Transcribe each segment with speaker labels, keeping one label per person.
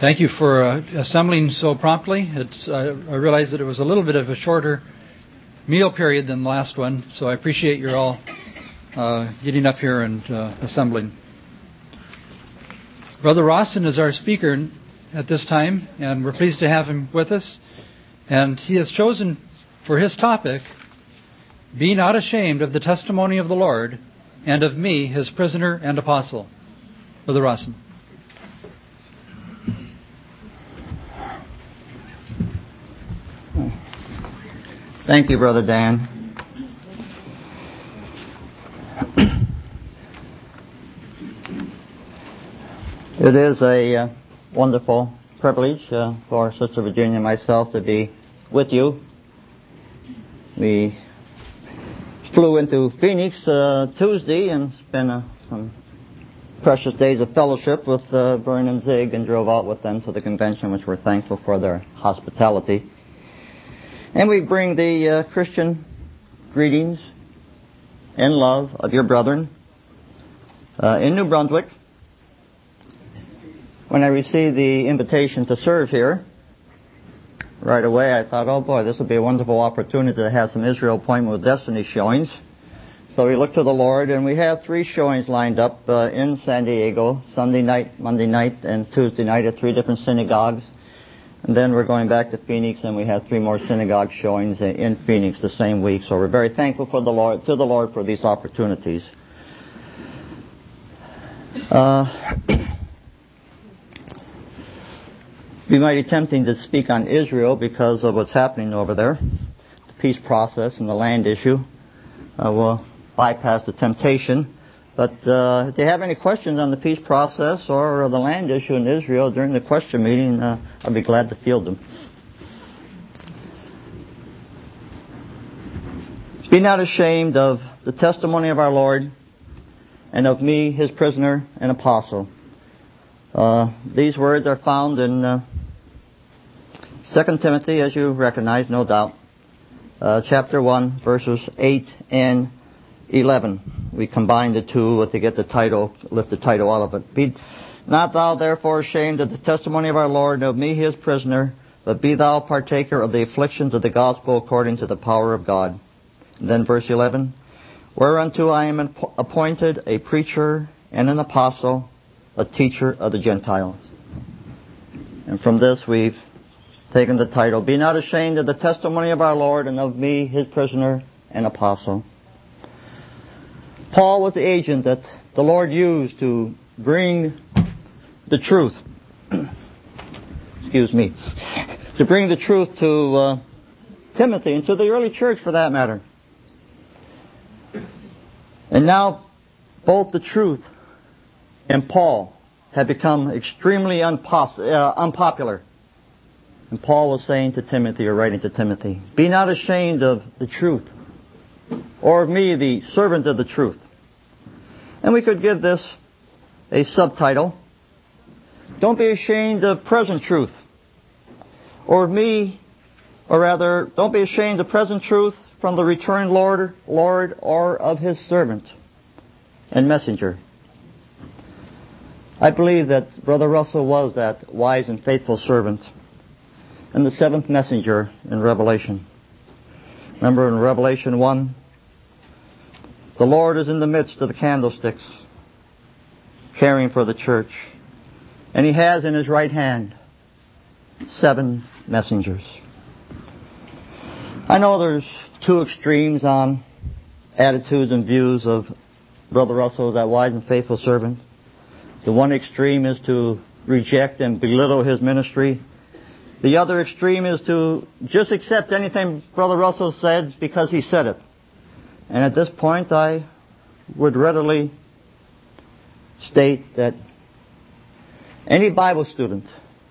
Speaker 1: Thank you for assembling so promptly. I realized that it was a little bit of a shorter meal period than the last one, so I appreciate you all getting up here and assembling. Brother Rawson is our speaker at this time, and we're pleased to have him with us. And he has chosen for his topic, "Be not ashamed of the testimony of the Lord, and of me, his prisoner and apostle." Brother Rawson.
Speaker 2: Thank you, Brother Dan. It is a wonderful privilege for Sister Virginia and myself to be with you. We flew into Phoenix Tuesday and spent some precious days of fellowship with Vern and Zig and drove out with them to the convention, which we're thankful for their hospitality. And we bring the Christian greetings and love of your brethren in New Brunswick. When I received the invitation to serve here, right away I thought, oh boy, this would be a wonderful opportunity to have some Israel Appointment with Destiny showings. So we looked to the Lord, and we have 3 showings lined up in San Diego, Sunday night, Monday night, and Tuesday night at 3 different synagogues. And then we're going back to Phoenix, and we have 3 more synagogue showings in Phoenix the same week. So we're very thankful to the Lord for these opportunities. It'd be mighty tempting to speak on Israel because of what's happening over there, the peace process and the land issue. We'll bypass the temptation. But if they have any questions on the peace process or the land issue in Israel during the question meeting, I'll be glad to field them. Be not ashamed of the testimony of our Lord and of me, his prisoner and apostle. These words are found in 2 Timothy, as you recognize, no doubt, chapter 1, verses 8 and 11. We combined the 2 to get the title, lift the title out of it. Be not thou therefore ashamed of the testimony of our Lord, and of me his prisoner, but be thou partaker of the afflictions of the gospel according to the power of God. And then verse 11. Whereunto I am appointed a preacher and an apostle, a teacher of the Gentiles. And from this we've taken the title, Be not ashamed of the testimony of our Lord, and of me his prisoner and apostle. Paul was the agent that the Lord used to bring the truth. To bring the truth to Timothy and to the early church for that matter. And now both the truth and Paul had become extremely unpopular. And Paul was saying to Timothy, or writing to Timothy, be not ashamed of the truth, or of me, the servant of the truth. And we could give this a subtitle, Don't be ashamed of present truth, or of me, or rather, don't be ashamed of present truth from the returned Lord, or of his servant and messenger. I believe that Brother Russell was that wise and faithful servant and the 7th messenger in Revelation. Remember in Revelation 1, the Lord is in the midst of the candlesticks, caring for the church. And he has in his right hand 7 messengers. I know there's 2 extremes on attitudes and views of Brother Russell as that wise and faithful servant. The one extreme is to reject and belittle his ministry. The other extreme is to just accept anything Brother Russell said because he said it. And at this point, I would readily state that any Bible student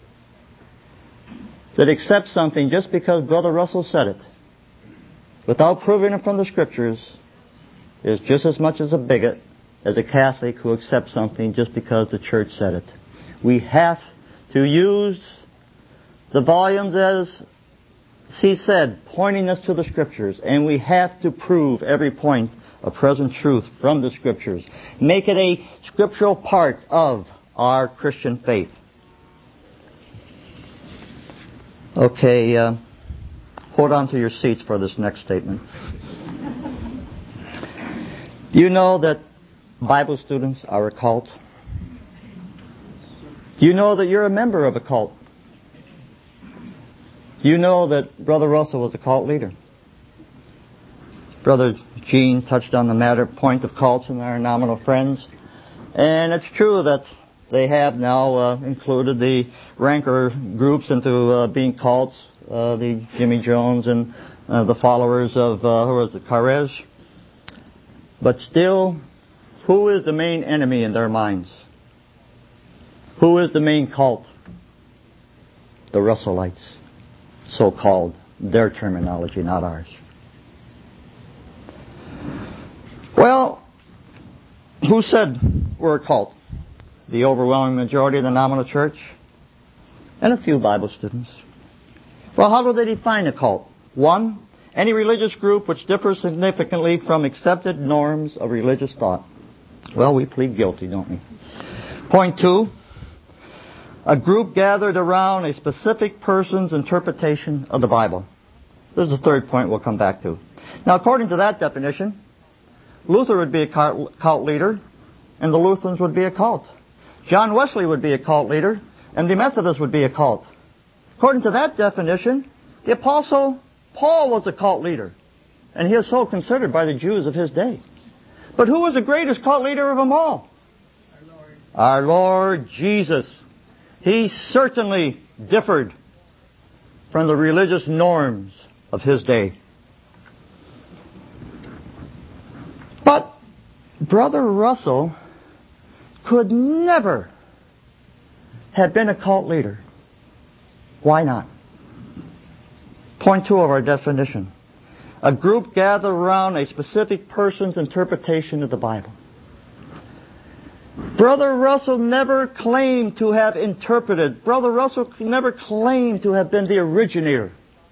Speaker 2: that accepts something just because Brother Russell said it, without proving it from the Scriptures, is just as much as a bigot as a Catholic who accepts something just because the church said it. We have to use the volumes, as he said, pointing us to the Scriptures, and we have to prove every point of present truth from the Scriptures. Make it a scriptural part of our Christian faith. Okay, hold on to your seats for this next statement. Do you know that Bible students are a cult? Do you know that you're a member of a cult? Do you know that Brother Russell was a cult leader? Brother Gene touched on the point of cults in our nominal friends. And it's true that they have now included the ranker groups into being cults, the Jimmy Jones and the followers of, Karez. But still, who is the main enemy in their minds? Who is the main cult? The Russellites, so-called, their terminology, not ours. Well, who said we're a cult? The overwhelming majority of the nominal church and a few Bible students. Well, how do they define a cult? 1, any religious group which differs significantly from accepted norms of religious thought. Well, we plead guilty, don't we? Point 2, a group gathered around a specific person's interpretation of the Bible. This is the third point we'll come back to. Now, according to that definition, Luther would be a cult leader, and the Lutherans would be a cult. John Wesley would be a cult leader, and the Methodists would be a cult. According to that definition, the Apostle Paul was a cult leader, and he is so considered by the Jews of his day. But who was the greatest cult leader of them all? Our Lord Jesus. He certainly differed from the religious norms of his day. But Brother Russell could never have been a cult leader. Why not? Point 2 of our definition. A group gathered around a specific person's interpretation of the Bible. Brother Russell never claimed to have interpreted. Brother Russell never claimed to have been the originator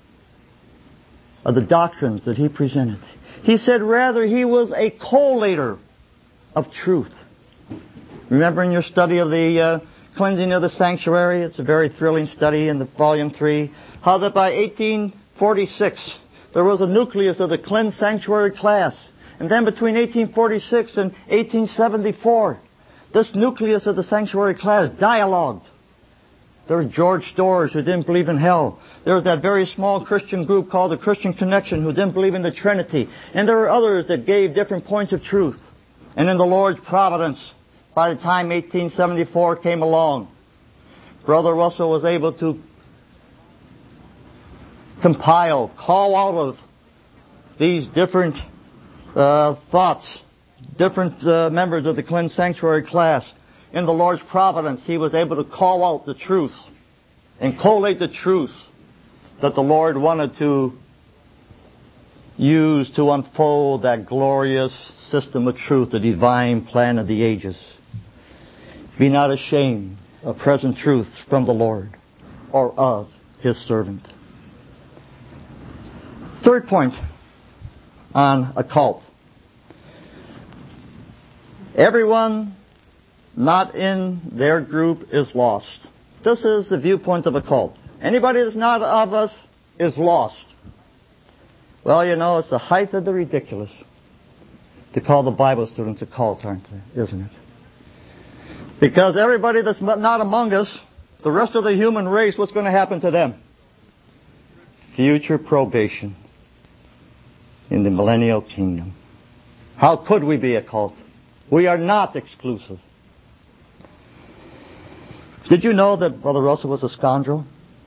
Speaker 2: of the doctrines that he presented. He said rather he was a collator of truth. Remember in your study of the cleansing of the sanctuary, it's a very thrilling study in the volume 3, how that by 1846 there was a nucleus of the cleansed sanctuary class. And then between 1846 and 1874, this nucleus of the sanctuary class dialogued. There was George Storrs who didn't believe in hell. There was that very small Christian group called the Christian Connection who didn't believe in the Trinity. And there were others that gave different points of truth. And in the Lord's providence, by the time 1874 came along, Brother Russell was able to call out of these different thoughts, different members of the cleansed sanctuary class. In the Lord's providence, he was able to call out the truth and collate the truth that the Lord wanted to use to unfold that glorious system of truth, the divine plan of the ages. Be not ashamed of present truth from the Lord or of His servant. Third point on a cult. Everyone not in their group is lost. This is the viewpoint of a cult. Anybody that's not of us is lost. Well, you know, it's the height of the ridiculous to call the Bible students a cult, aren't they? Isn't it? Because everybody that's not among us, the rest of the human race, what's going to happen to them? Future probation in the millennial kingdom. How could we be a cult? We are not exclusive. Did you know that Brother Russell was a scoundrel?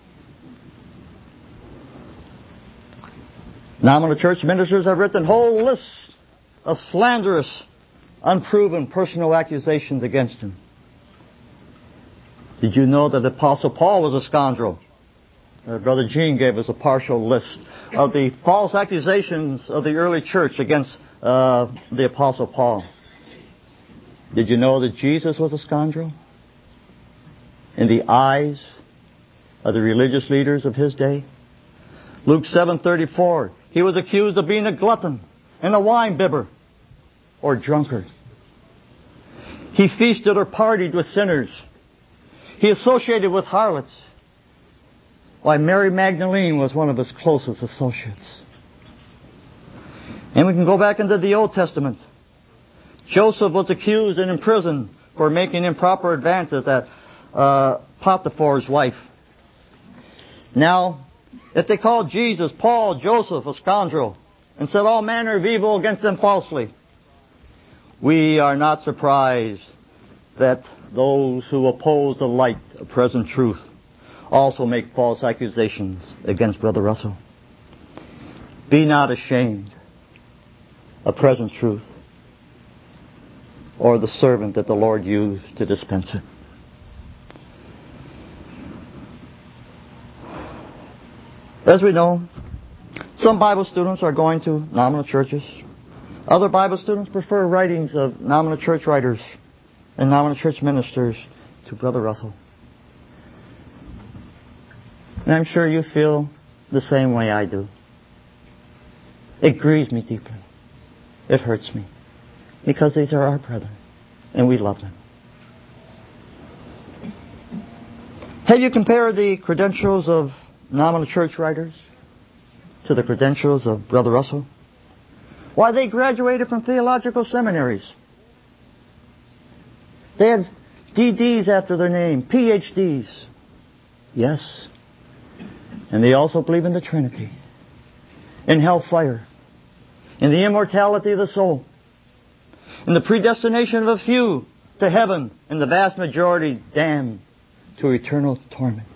Speaker 2: Nominal church ministers have written whole lists of slanderous, unproven personal accusations against him. Did you know that the Apostle Paul was a scoundrel? Brother Gene gave us a partial list of the false accusations of the early church against the Apostle Paul. Did you know that Jesus was a scoundrel? In the eyes of the religious leaders of his day? Luke 7:34, he was accused of being a glutton and a wine-bibber or drunkard. He feasted or partied with sinners. He associated with harlots. Why, Mary Magdalene was one of his closest associates. And we can go back into the Old Testament. Joseph was accused and imprisoned for making improper advances at Potiphar's wife. Now, if they called Jesus, Paul, Joseph, a scoundrel, and said all manner of evil against them falsely, we are not surprised that those who oppose the light of present truth also make false accusations against Brother Russell. Be not ashamed of present truth or the servant that the Lord used to dispense it. As we know, some Bible students are going to nominal churches. Other Bible students prefer writings of nominal church writers and nominal church ministers to Brother Russell. And I'm sure you feel the same way I do. It grieves me deeply. It hurts me. Because these are our brethren, and we love them. Have you compared the credentials of nominal church writers to the credentials of Brother Russell? Why, they graduated from theological seminaries. They had DDs after their name, PhDs. Yes. And they also believe in the Trinity, in hellfire, in the immortality of the soul, in the predestination of a few to heaven, and the vast majority damned to eternal torment.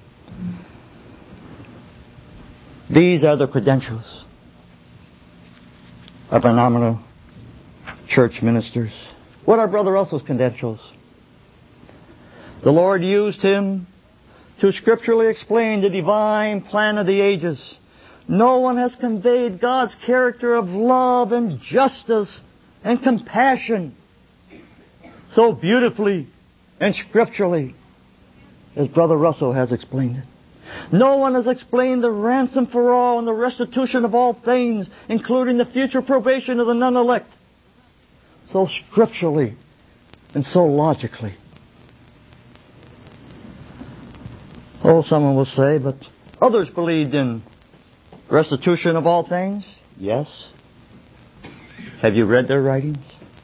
Speaker 2: These are the credentials of our nominal church ministers. What are Brother Russell's credentials? The Lord used him to scripturally explain the divine plan of the ages. No one has conveyed God's character of love and justice and compassion so beautifully and scripturally as Brother Russell has explained it. No one has explained the ransom for all and the restitution of all things, including the future probation of the none-elect, so scripturally and so logically. Oh, someone will say, but others believed in restitution of all things. Yes. Have you read their writings?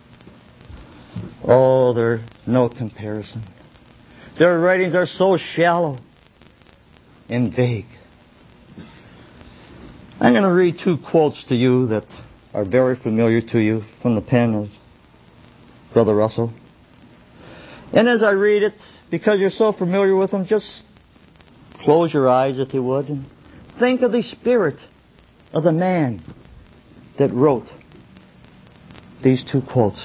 Speaker 2: Oh, there's no comparison. Their writings are so shallow and vague. I'm going to read two quotes to you that are very familiar to you from the pen of Brother Russell. And as I read it, because you're so familiar with them, just close your eyes, if you would, and think of the spirit of the man that wrote these two quotes.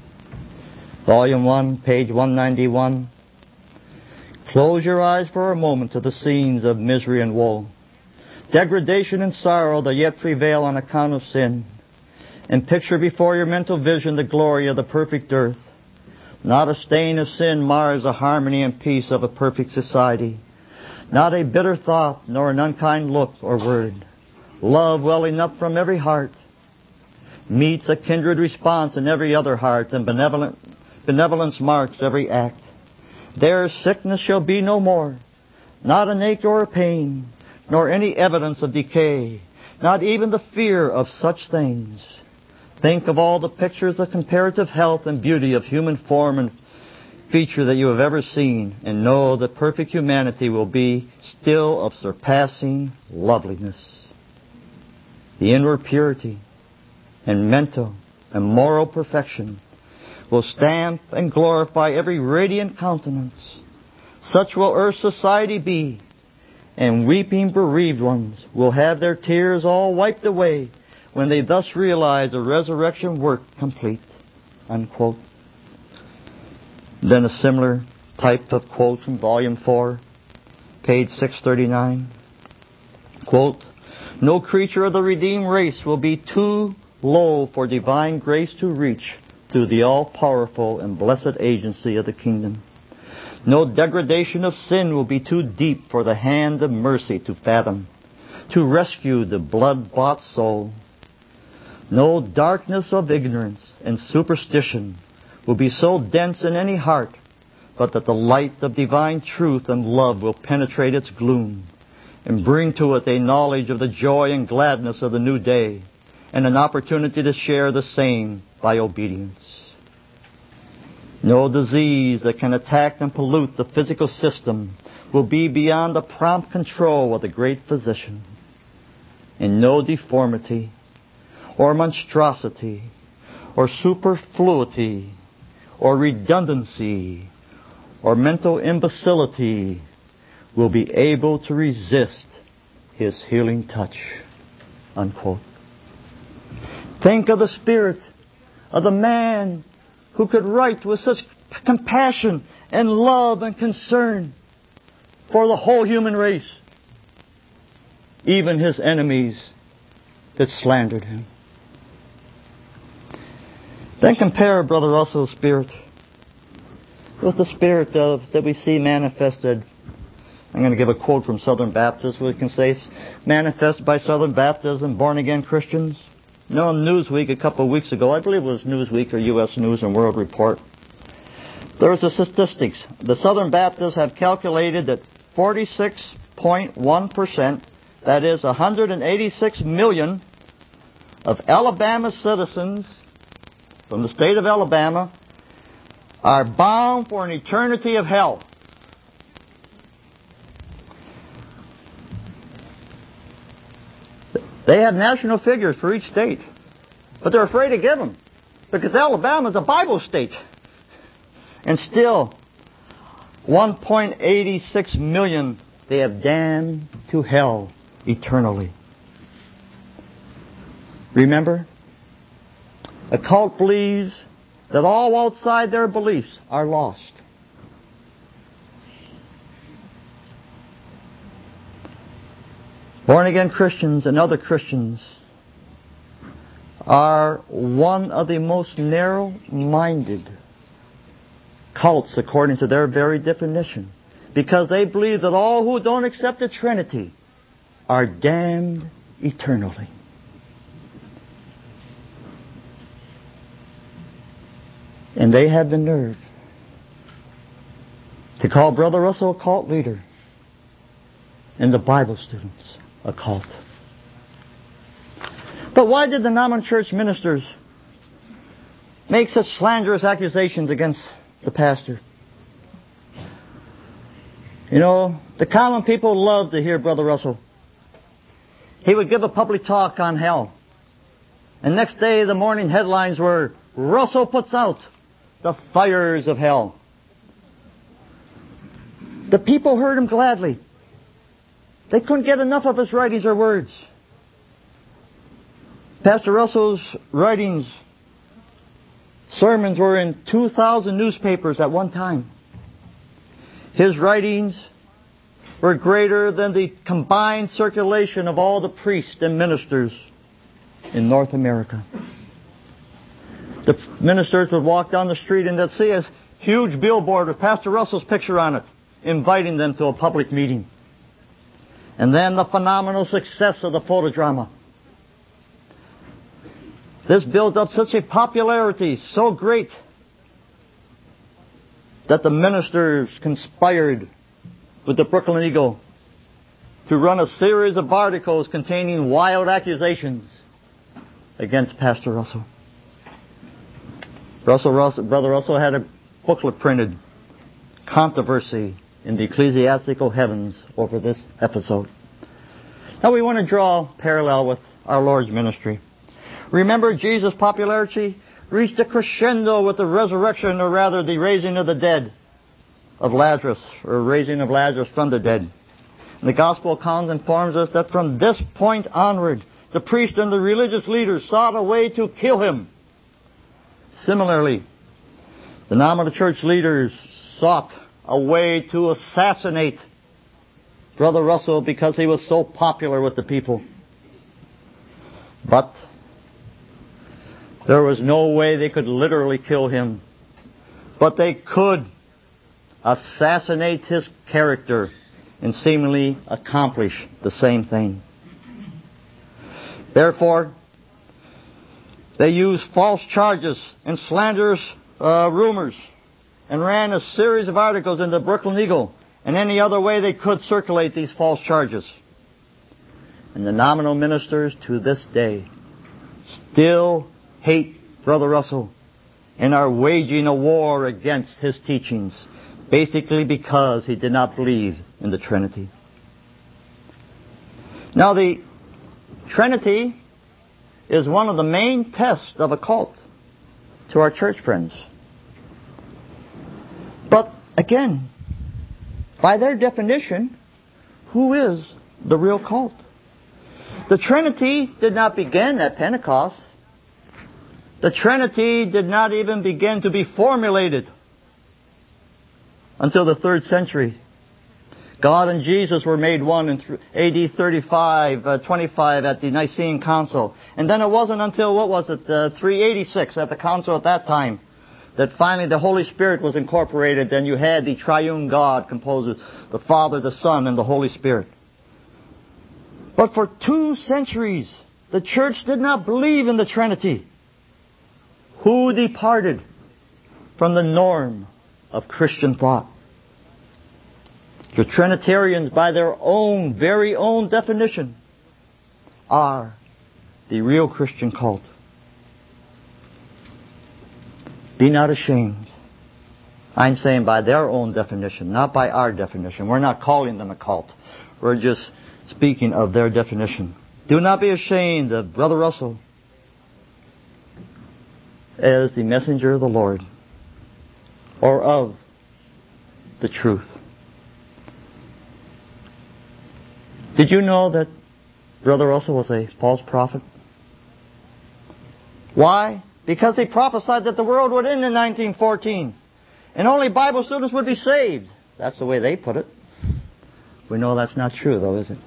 Speaker 2: Volume 1, page 191. Close your eyes for a moment to the scenes of misery and woe, degradation and sorrow that yet prevail on account of sin, and picture before your mental vision the glory of the perfect earth. Not a stain of sin mars the harmony and peace of a perfect society. Not a bitter thought, nor an unkind look or word. Love welling up from every heart meets a kindred response in every other heart, and benevolence marks every act. There sickness shall be no more, not an ache or a pain, nor any evidence of decay, not even the fear of such things. Think of all the pictures of comparative health and beauty of human form and feature that you have ever seen, and know that perfect humanity will be still of surpassing loveliness. The inward purity and mental and moral perfection will stamp and glorify every radiant countenance. Such will earth's society be, and weeping bereaved ones will have their tears all wiped away when they thus realize the resurrection work complete. Unquote. Then a similar type of quote from Volume 4, page 639. Quote, no creature of the redeemed race will be too low for divine grace to reach through the all-powerful and blessed agency of the kingdom. No degradation of sin will be too deep for the hand of mercy to fathom, to rescue the blood-bought soul. No darkness of ignorance and superstition will be so dense in any heart, but that the light of divine truth and love will penetrate its gloom, and bring to it a knowledge of the joy and gladness of the new day and an opportunity to share the same by obedience. No disease that can attack and pollute the physical system will be beyond the prompt control of the great physician. And no deformity or monstrosity or superfluity or redundancy or mental imbecility will be able to resist His healing touch. Unquote. Think of the spirit of the man who could write with such compassion and love and concern for the whole human race, even His enemies that slandered Him. Then compare Brother Russell's spirit with the spirit that we see manifested. I'm going to give a quote from Southern Baptists. We can say manifested by Southern Baptists and born-again Christians. You know, in Newsweek a couple of weeks ago, I believe it was Newsweek or U.S. News and World Report, there was the statistics. The Southern Baptists have calculated that 46.1%, that is 186 million of Alabama citizens from the state of Alabama, are bound for an eternity of hell. They have national figures for each state, but they're afraid to give them because Alabama is a Bible state. And still, 1.86 million they have damned to hell eternally. Remember, a cult believes that all outside their beliefs are lost. Born-again Christians and other Christians are one of the most narrow-minded cults according to their very definition, because they believe that all who don't accept the Trinity are damned eternally. And they had the nerve to call Brother Russell a cult leader and the Bible students a cult. But why did the Naaman Church ministers make such slanderous accusations against the pastor? You know, the common people loved to hear Brother Russell. He would give a public talk on hell. And next day the morning headlines were, Russell puts out the fires of hell. The people heard him gladly. They couldn't get enough of his writings or words. Pastor Russell's writings, sermons were in 2,000 newspapers at one time. His writings were greater than the combined circulation of all the priests and ministers in North America. The ministers would walk down the street and they'd see a huge billboard with Pastor Russell's picture on it, inviting them to a public meeting. And then the phenomenal success of the photodrama. This built up such a popularity, so great, that the ministers conspired with the Brooklyn Eagle to run a series of articles containing wild accusations against Pastor Russell. Brother Russell had a booklet printed, Controversy in the Ecclesiastical Heavens, over this episode. Now we want to draw a parallel with our Lord's ministry. Remember, Jesus' popularity reached a crescendo with the resurrection, or rather the raising of the dead of Lazarus, or raising of Lazarus from the dead. And the Gospel account informs us that from this point onward, the priests and the religious leaders sought a way to kill him. Similarly, the nominal church leaders sought a way to assassinate Brother Russell because he was so popular with the people. But there was no way they could literally kill him. But they could assassinate his character and seemingly accomplish the same thing. Therefore, they used false charges and slanderous rumors and ran a series of articles in the Brooklyn Eagle and any other way they could circulate these false charges. And the nominal ministers to this day still hate Brother Russell and are waging a war against his teachings, basically because he did not believe in the Trinity. Now, the Trinity is one of the main tests of a cult to our church friends. But again, by their definition, who is the real cult? The Trinity did not begin at Pentecost. The Trinity did not even begin to be formulated until the 3rd century. God and Jesus were made one in AD 25 at the Nicene Council. And then it wasn't until, 386 at the council at that time, that finally the Holy Spirit was incorporated, and you had the triune God composed of the Father, the Son, and the Holy Spirit. But for 2 centuries, the church did not believe in the Trinity. Who departed from the norm of Christian thought? The Trinitarians, by their own, very own definition, are the real Christian cult. Be not ashamed. I'm saying by their own definition, not by our definition. We're not calling them a cult. We're just speaking of their definition. Do not be ashamed of Brother Russell as the messenger of the Lord, or of the truth. Did you know that Brother Russell was a false prophet? Why? Because he prophesied that the world would end in 1914 and only Bible students would be saved. That's the way they put it. We know that's not true, though, is it?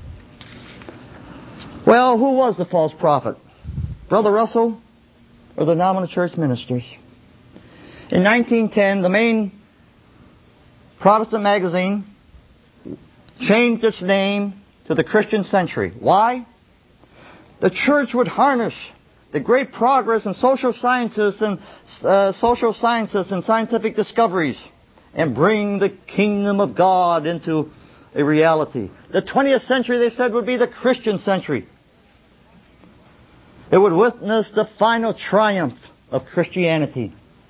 Speaker 2: Well, who was the false prophet? Brother Russell or the nominal church ministers? In 1910, the main Protestant magazine changed its name to the Christian Century. Why? The church would harness the great progress in social sciences and scientific discoveries and bring the kingdom of God into a reality. The 20th century, they said, would be the Christian century. It would witness the final triumph of Christianity.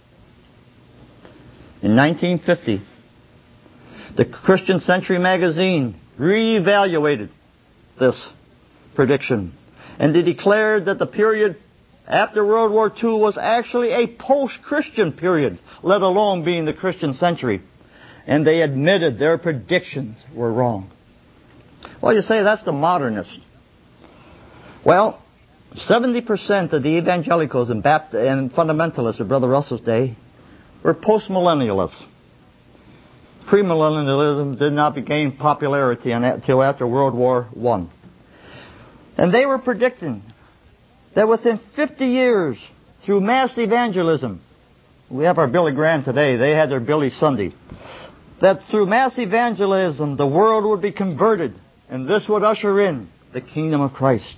Speaker 2: In 1950, the Christian Century magazine reevaluated this prediction, and they declared that the period after World War II was actually a post-Christian period, let alone being the Christian century. And they admitted their predictions were wrong. Well, you say that's the modernist. Well, 70% of the evangelicals and fundamentalists of Brother Russell's day were post-millennialists. Premillennialism did not gain popularity until after World War I. And they were predicting that within 50 years, through mass evangelism, we have our Billy Graham today, they had their Billy Sunday, that through mass evangelism, the world would be converted, and this would usher in the kingdom of Christ.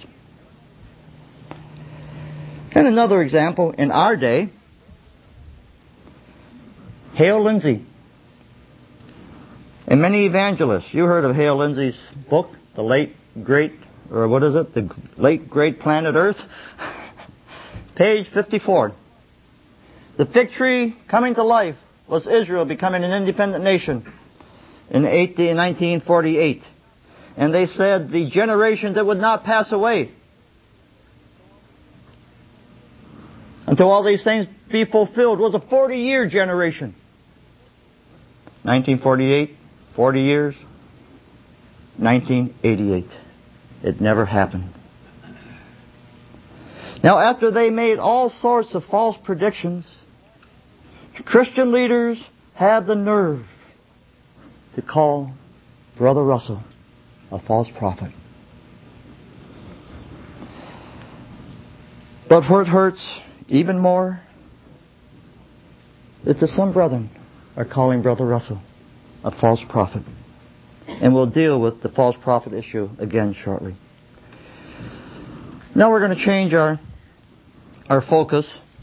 Speaker 2: And another example, in our day, Hale Lindsey, and many evangelists. You heard of Hale Lindsey's book, The Late Great Planet Earth? Page 54. The fig tree coming to life was Israel becoming an independent nation in 1948. And they said the generation that would not pass away until all these things be fulfilled was a 40-year generation. 1948, 40 years, 1988. It never happened. Now, after they made all sorts of false predictions, Christian leaders had the nerve to call Brother Russell a false prophet. But what hurts even more is that some brethren are calling Brother Russell a false prophet. And we'll deal with the false prophet issue again shortly. Now we're going to change our focus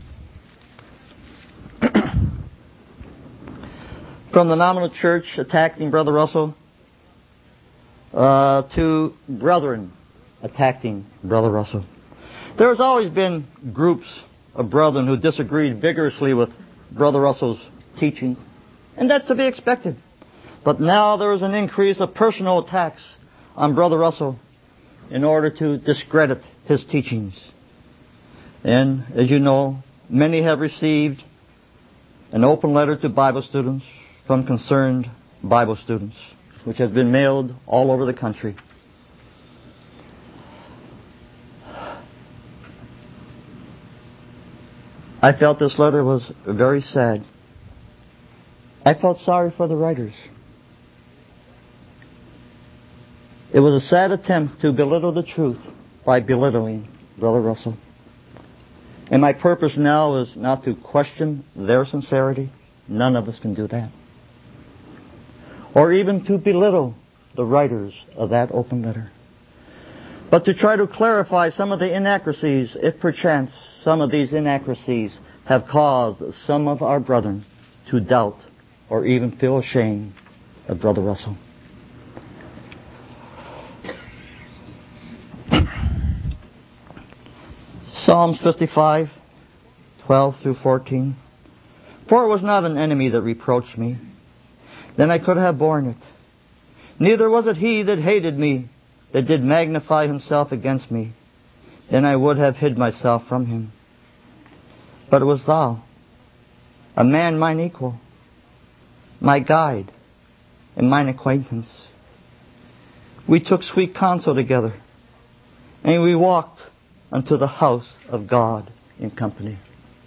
Speaker 2: from the nominal church attacking Brother Russell to brethren attacking Brother Russell. There has always been groups of brethren who disagreed vigorously with Brother Russell's teachings, and that's to be expected. But now there is an increase of personal attacks on Brother Russell in order to discredit his teachings. And as you know, many have received an open letter to Bible students from concerned Bible students, which has been mailed all over the country. I felt this letter was very sad. I felt sorry for the writers. It was a sad attempt to belittle the truth by belittling Brother Russell. And my purpose now is not to question their sincerity. None of us can do that. Or even to belittle the writers of that open letter. But to try to clarify some of the inaccuracies, if perchance some of these inaccuracies have caused some of our brethren to doubt or even feel ashamed of Brother Russell. Psalms 55, 12 through 14. For it was not an enemy that reproached me, then I could have borne it. Neither was it he that hated me, that did magnify himself against me, then I would have hid myself from him. But it was thou, a man mine equal, my guide, and mine acquaintance. We took sweet counsel together, and we walked unto the house of God in company.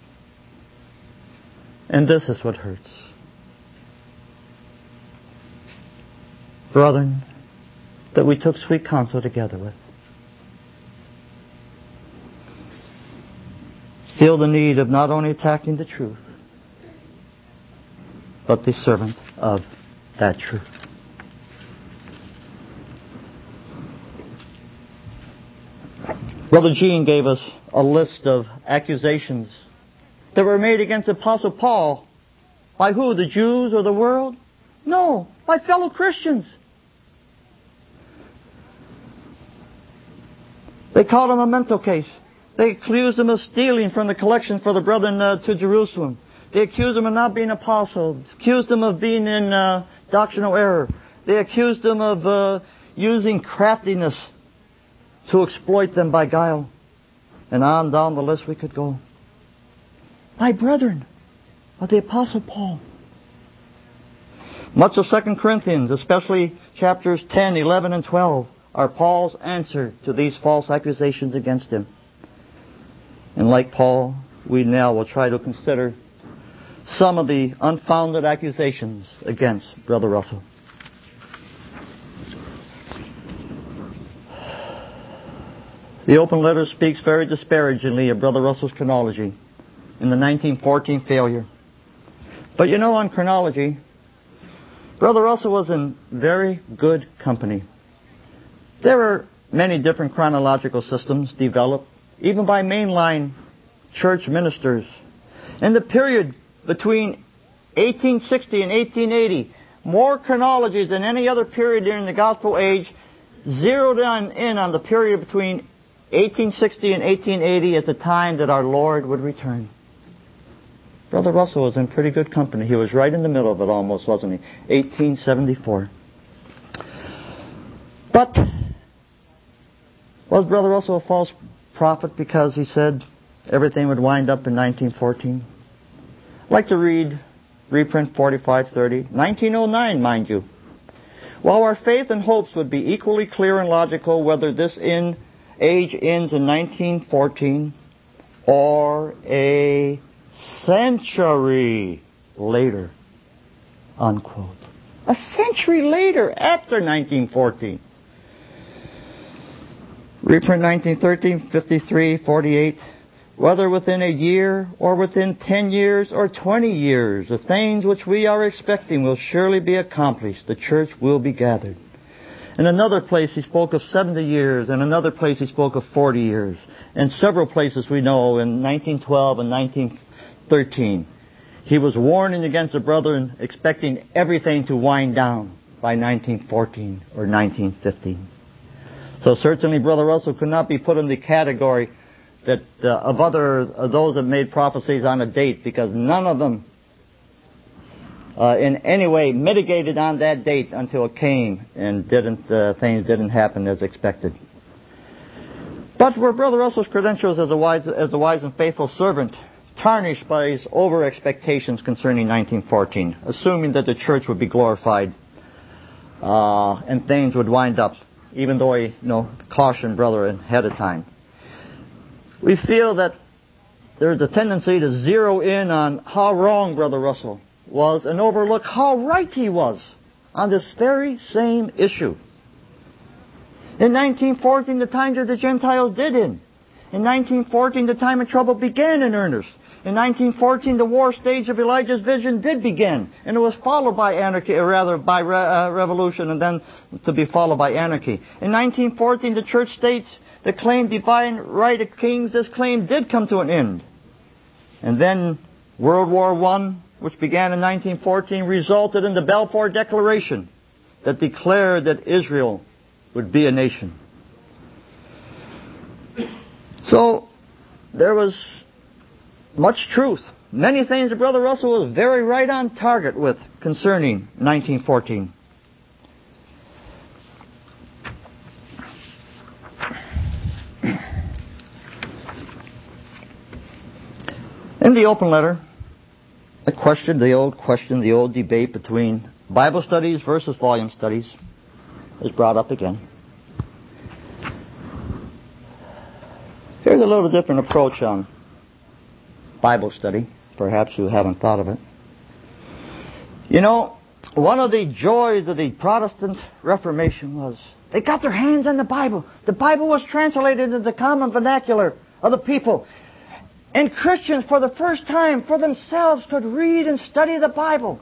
Speaker 2: And this is what hurts. Brethren, that we took sweet counsel together with, feel the need of not only attacking the truth, but the servant of that truth. Brother Gene gave us a list of accusations that were made against Apostle Paul. By who? The Jews or the world? No, by fellow Christians. They called him a mental case. They accused him of stealing from the collection for the brethren to Jerusalem. They accused him of not being an apostle. Accused him of being in doctrinal error. They accused him of using craftiness to exploit them by guile. And on down the list we could go. My brethren of the Apostle Paul. Much of 2 Corinthians, especially chapters 10, 11, and 12, are Paul's answer to these false accusations against him. And like Paul, we now will try to consider some of the unfounded accusations against Brother Russell. The open letter speaks very disparagingly of Brother Russell's chronology in the 1914 failure. But you know, on chronology, Brother Russell was in very good company. There were many different chronological systems developed, even by mainline church ministers. In the period between 1860 and 1880, more chronologies than any other period during the Gospel age zeroed in on the period between 1860 and 1880 at the time that our Lord would return. Brother Russell was in pretty good company. He was right in the middle of it almost, wasn't he? 1874. But was Brother Russell a false prophet because he said everything would wind up in 1914? I'd like to read reprint 4530, 1909, mind you. While our faith and hopes would be equally clear and logical whether this age ends in 1914 or a century later, unquote. A century later, after 1914. Reprint 1913, 53, 48. Whether within a year or within 10 years or 20 years, the things which we are expecting will surely be accomplished. The church will be gathered. In another place he spoke of 70 years. In another place he spoke of 40 years. In several places we know, in 1912 and 1913, he was warning against the brethren, expecting everything to wind down by 1914 or 1915. So certainly Brother Russell could not be put in the category that of those that made prophecies on a date, because none of them in any way mitigated on that date until it came and things didn't happen as expected. But were Brother Russell's credentials as a wise and faithful servant tarnished by his over expectations concerning 1914, assuming that the church would be glorified and things would wind up, even though he cautioned Brother ahead of time? We feel that there's a tendency to zero in on how wrong Brother Russell was and overlook how right he was on this very same issue. In 1914, the times of the Gentiles did end. In 1914, the time of trouble began in earnest. In 1914, the war stage of Elijah's vision did begin, and it was followed by anarchy, or rather by revolution, and then to be followed by anarchy. In 1914, the church states that claimed divine right of kings, this claim did come to an end. And then World War I, which began in 1914, resulted in the Balfour Declaration that declared that Israel would be a nation. So there was much truth. Many things that Brother Russell was very right on target with concerning 1914. In the open letter, the old debate between Bible studies versus volume studies is brought up again. Here's a little different approach on Bible study. Perhaps you haven't thought of it. One of the joys of the Protestant Reformation was they got their hands on the Bible. The Bible was translated into the common vernacular of the people. And Christians, for the first time, for themselves, could read and study the Bible.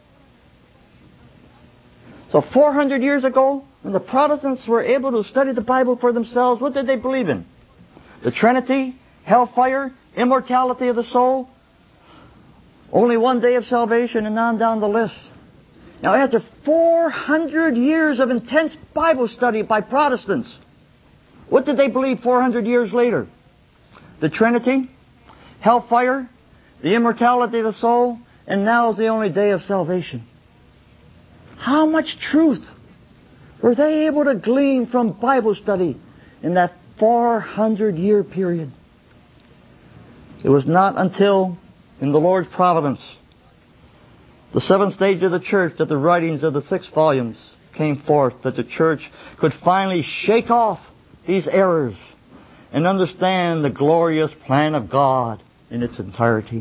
Speaker 2: So 400 years ago, when the Protestants were able to study the Bible for themselves, what did they believe in? The Trinity, hellfire, immortality of the soul, only one day of salvation, and on down the list. Now, after 400 years of intense Bible study by Protestants, what did they believe 400 years later? The Trinity, hellfire, the immortality of the soul, and now is the only day of salvation. How much truth were they able to glean from Bible study in that 400-year period? It was not until, in the Lord's providence, the seventh stage of the church, that the writings of the 6 volumes came forth, that the church could finally shake off these errors and understand the glorious plan of God in its entirety.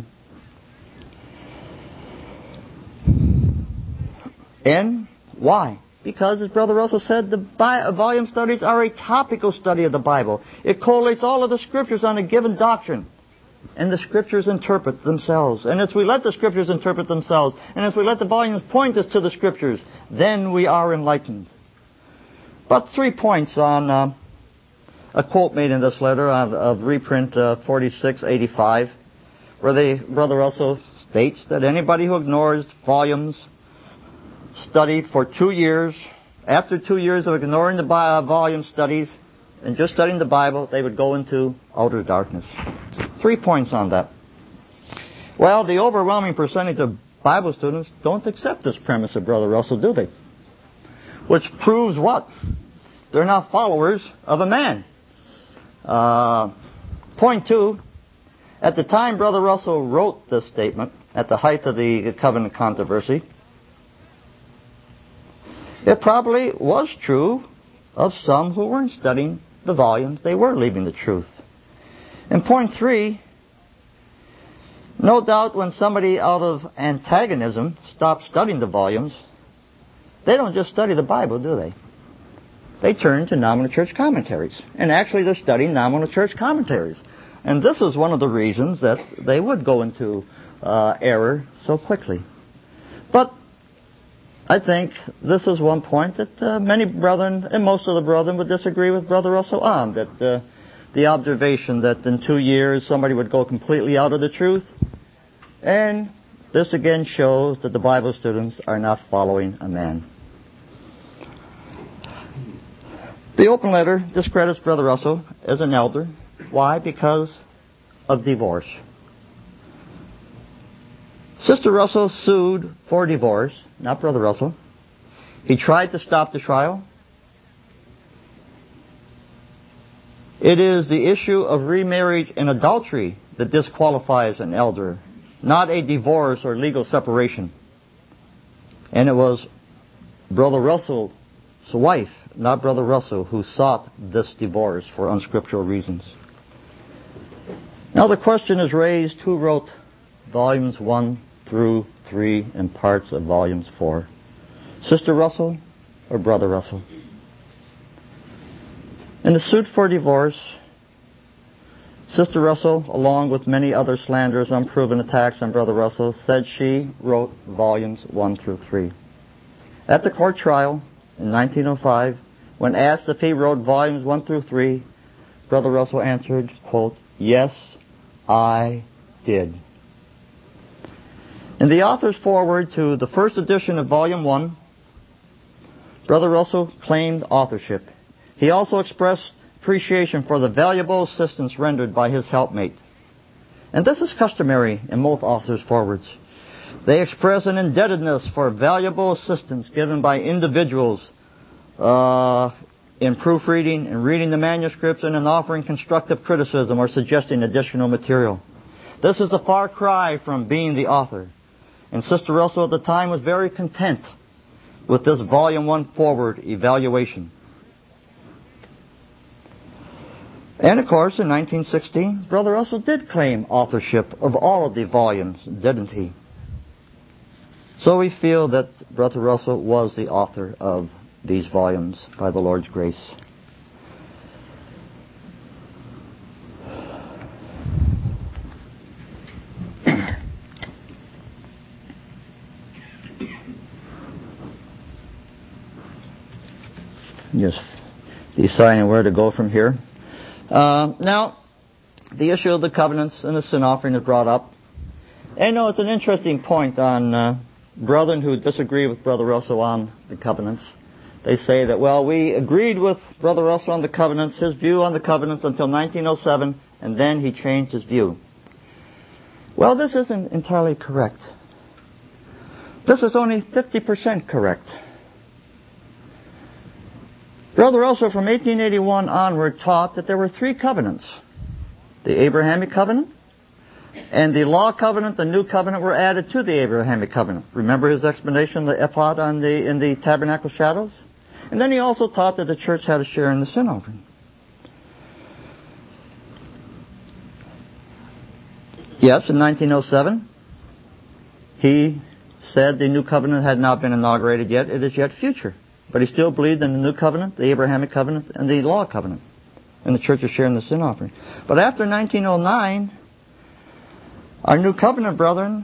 Speaker 2: And why? Because, as Brother Russell said, the volume studies are a topical study of the Bible. It collates all of the Scriptures on a given doctrine. And the Scriptures interpret themselves. And if we let the Scriptures interpret themselves, and if we let the volumes point us to the Scriptures, then we are enlightened. But 3 points on a quote made in this letter of reprint 4685, where Brother Russell states that anybody who ignores volumes study for 2 years, after 2 years of ignoring the volume studies and just studying the Bible, they would go into outer darkness. 3 points on that. Well, the overwhelming percentage of Bible students don't accept this premise of Brother Russell, do they? Which proves what? They're not followers of a man. Point 2, at the time Brother Russell wrote this statement, at the height of the covenant controversy, it probably was true of some who weren't studying the volumes. They were leaving the truth. And point 3, no doubt when somebody out of antagonism stops studying the volumes, they don't just study the Bible, do they? They turn to nominal church commentaries. And actually they're studying nominal church commentaries. And this is one of the reasons that they would go into error so quickly. But I think this is one point that many brethren, and most of the brethren, would disagree with Brother Russell on, that the observation that in 2 years somebody would go completely out of the truth. And this again shows that the Bible students are not following a man. The open letter discredits Brother Russell as an elder. Why? Because of divorce. Sister Russell sued for divorce, not Brother Russell. He tried to stop the trial. It is the issue of remarriage and adultery that disqualifies an elder, not a divorce or legal separation. And it was Brother Russell's wife, not Brother Russell, who sought this divorce for unscriptural reasons. Now the question is raised, who wrote volumes 1 through 3 and parts of volumes 4? Sister Russell or Brother Russell? In the suit for divorce, Sister Russell, along with many other slanders, unproven attacks on Brother Russell, said she wrote volumes 1 through 3. At the court trial in 1905, when asked if he wrote volumes 1 through 3, Brother Russell answered, quote, "Yes, I did." In the author's foreword to the first edition of volume 1, Brother Russell claimed authorship. He also expressed appreciation for the valuable assistance rendered by his helpmate. And this is customary in most authors' forewords. They express an indebtedness for valuable assistance given by individuals in proofreading and reading the manuscripts and in offering constructive criticism or suggesting additional material. This is a far cry from being the author. And Sister Russell at the time was very content with this volume 1 forward evaluation. And of course, in 1916, Brother Russell did claim authorship of all of the volumes, didn't he? So we feel that Brother Russell was the author of these volumes by the Lord's grace. Just deciding where to go from here. Now, the issue of the covenants and the sin offering is brought up. And no, it's an interesting point on brethren who disagree with Brother Russell on the covenants. They say that, well, we agreed with Brother Russell on the covenants, his view on the covenants until 1907, and then he changed his view. Well, this isn't entirely correct. This is only 50% correct. Brother Russell from 1881 onward taught that there were 3 covenants. The Abrahamic covenant and the law covenant, the new covenant, were added to the Abrahamic covenant. Remember his explanation, the ephod in the tabernacle shadows? And then he also taught that the church had a share in the sin offering. Yes, in 1907, he said the new covenant had not been inaugurated yet. It is yet future. But he still believed in the new covenant, the Abrahamic covenant, and the law covenant. And the church is sharing the sin offering. But after 1909, our new covenant brethren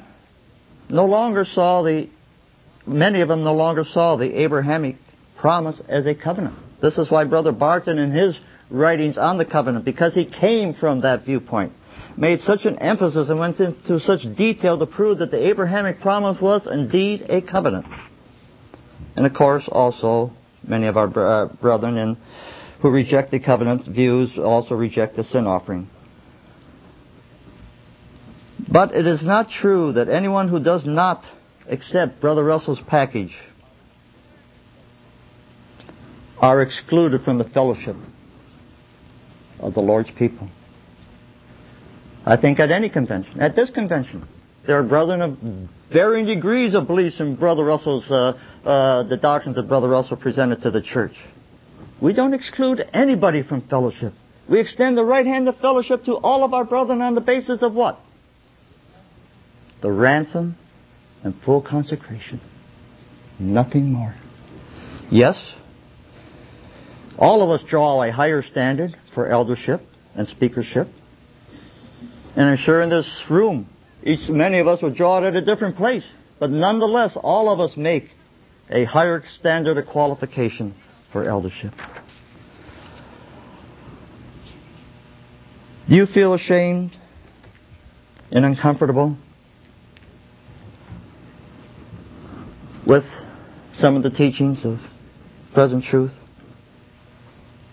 Speaker 2: many of them no longer saw the Abrahamic promise as a covenant. This is why Brother Barton in his writings on the covenant, because he came from that viewpoint, made such an emphasis and went into such detail to prove that the Abrahamic promise was indeed a covenant. And of course, also, many of our brethren who reject the covenant views also reject the sin offering. But it is not true that anyone who does not accept Brother Russell's package are excluded from the fellowship of the Lord's people. I think at any convention, at this convention, there are brethren of varying degrees of beliefs in Brother Russell's, the doctrines that Brother Russell presented to the church. We don't exclude anybody from fellowship. We extend the right hand of fellowship to all of our brethren on the basis of what? The ransom and full consecration. Nothing more. Yes, all of us draw a higher standard for eldership and speakership. And I'm sure in this room, many of us would draw it at a different place. But nonetheless, all of us make a higher standard of qualification for eldership. Do you feel ashamed and uncomfortable with some of the teachings of present truth?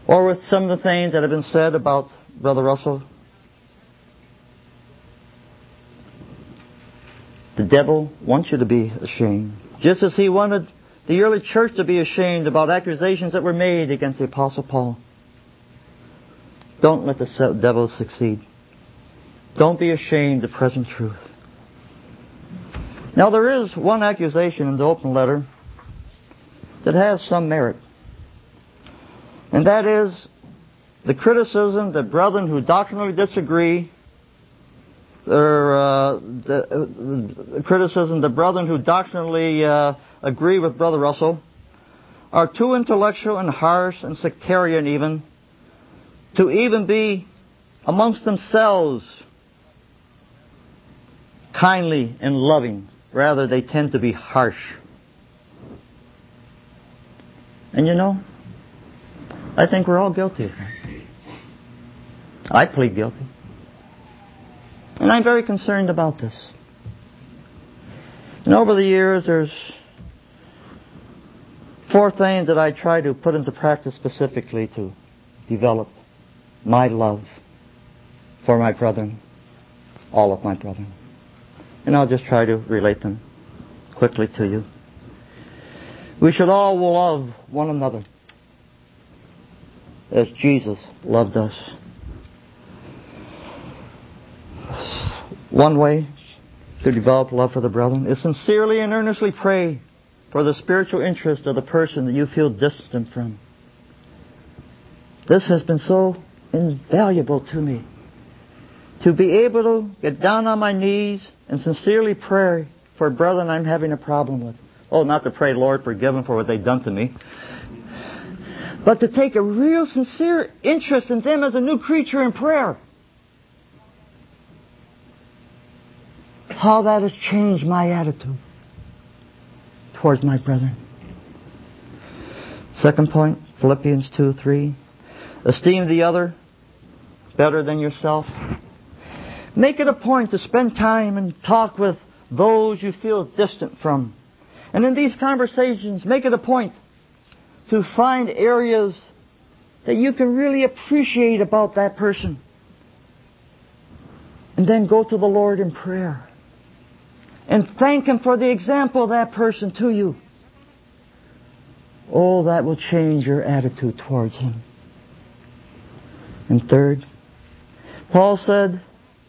Speaker 2: or with some of the things that have been said about Brother Russell. The devil wants you to be ashamed, just as he wanted the early church to be ashamed about accusations that were made against the Apostle Paul. Don't let the devil succeed. Don't be ashamed of present truth. Now there is one accusation in the open letter that has some merit. And that is the criticism that brethren who doctrinally disagree, or the criticism that brethren who doctrinally agree with Brother Russell are too intellectual and harsh and sectarian even to even be amongst themselves kindly and loving. Rather, they tend to be harsh. And you know, I think we're all guilty of that. I plead guilty. And I'm very concerned about this. And over the years, there's 4 things that I try to put into practice specifically to develop my love for my brethren, all of my brethren. And I'll just try to relate them quickly to you. We should all love one another as Jesus loved us. One way to develop love for the brethren is sincerely and earnestly pray for the spiritual interest of the person that you feel distant from. This has been so invaluable to me. To be able to get down on my knees and sincerely pray for brethren I'm having a problem with. Oh, not to pray, Lord, forgive them for what they've done to me. But to take a real sincere interest in them as a new creature in prayer. How that has changed my attitude towards my brethren. Second point, Philippians 2:3. Esteem the other better than yourself. Make it a point to spend time and talk with those you feel distant from. And in these conversations, make it a point to find areas that you can really appreciate about that person. And then go to the Lord in prayer. And thank Him for the example of that person to you. Oh, that will change your attitude towards Him. And third, Paul said,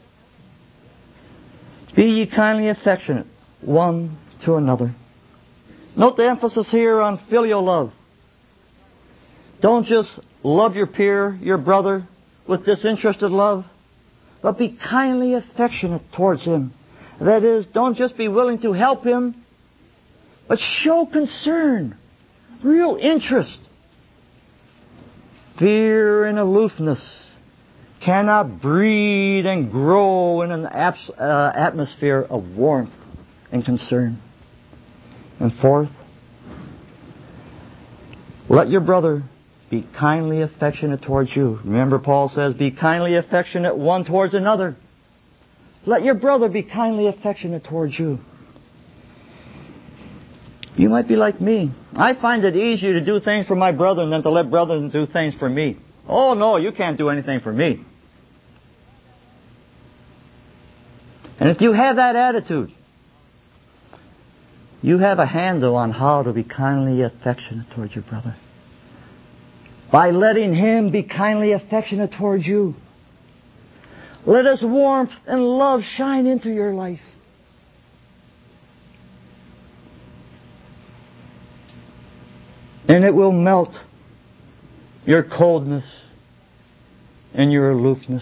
Speaker 2: be ye kindly affectionate one to another. Note the emphasis here on filial love. Don't just love your peer, your brother, with disinterested love, but be kindly affectionate towards him. That is, don't just be willing to help him, but show concern, real interest. Fear and aloofness cannot breed and grow in an atmosphere of warmth and concern. And fourth, let your brother be kindly affectionate towards you. Remember, Paul says, be kindly affectionate one towards another. Let your brother be kindly affectionate towards you. You might be like me. I find it easier to do things for my brethren than to let brethren do things for me. Oh, no, you can't do anything for me. And if you have that attitude, you have a handle on how to be kindly affectionate towards your brother. By letting him be kindly affectionate towards you. Let his warmth and love shine into your life. And it will melt your coldness and your aloofness.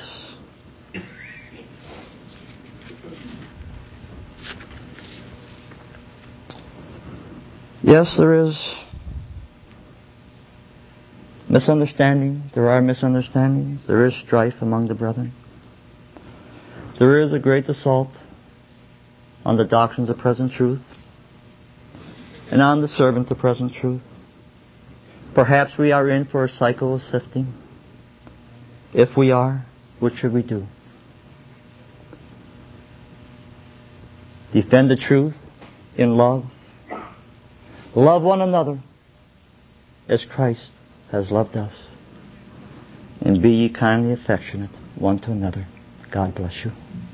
Speaker 2: Yes, there is misunderstanding. There are misunderstandings. There is strife among the brethren. There is a great assault on the doctrines of present truth and on the servants of present truth. Perhaps we are in for a cycle of sifting. If we are, what should we do? Defend the truth in love. Love one another as Christ has loved us. And be ye kindly affectionate one to another. God bless you.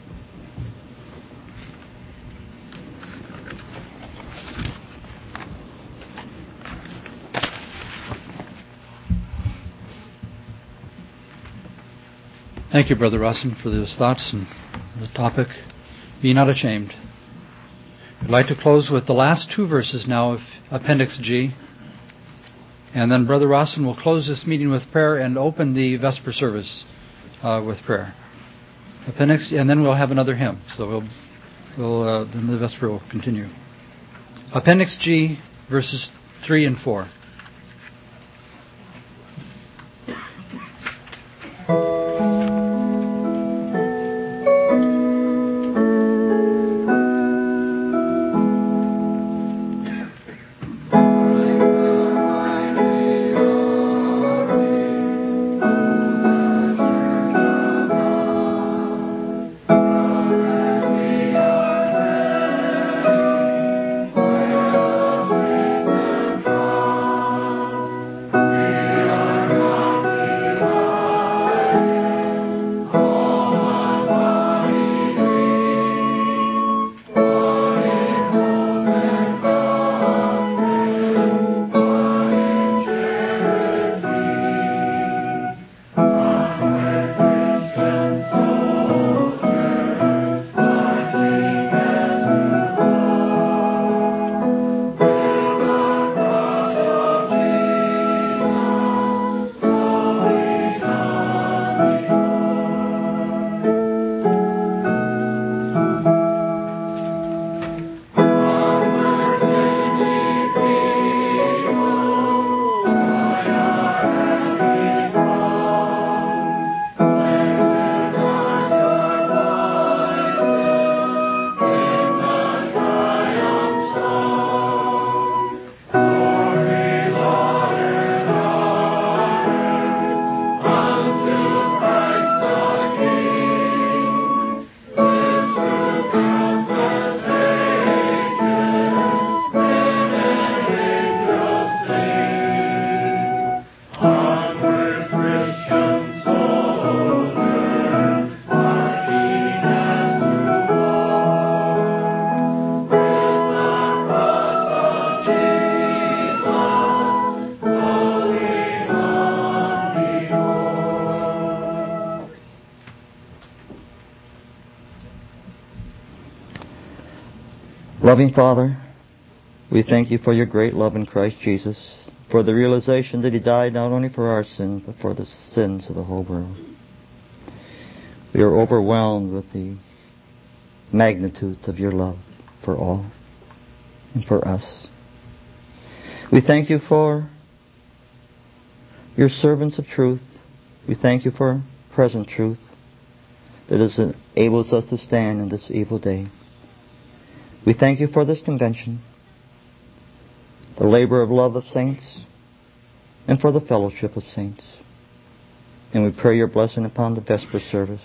Speaker 1: Thank you, Brother Rawson, for those thoughts and the topic, Be Not Ashamed. I'd like to close with the last two verses now of Appendix G. And then Brother Rawson will close this meeting with prayer and open the Vesper service with prayer. Appendix, and then we'll have another hymn. So then the Vesper will continue. Appendix G, verses 3 and 4.
Speaker 2: Loving Father, we thank you for your great love in Christ Jesus, for the realization that he died not only for our sins, but for the sins of the whole world. We are overwhelmed with the magnitude of your love for all and for us. We thank you for your servants of truth. We thank you for present truth that enables us to stand in this evil day. We thank you for this convention, the labor of love of saints, and for the fellowship of saints. And we pray your blessing upon the Vesper service,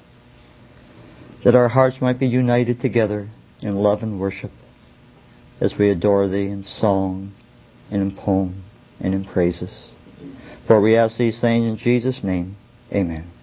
Speaker 2: that our hearts might be united together in love and worship as we adore thee in song and in poem and in praises. For we ask these things in Jesus' name. Amen.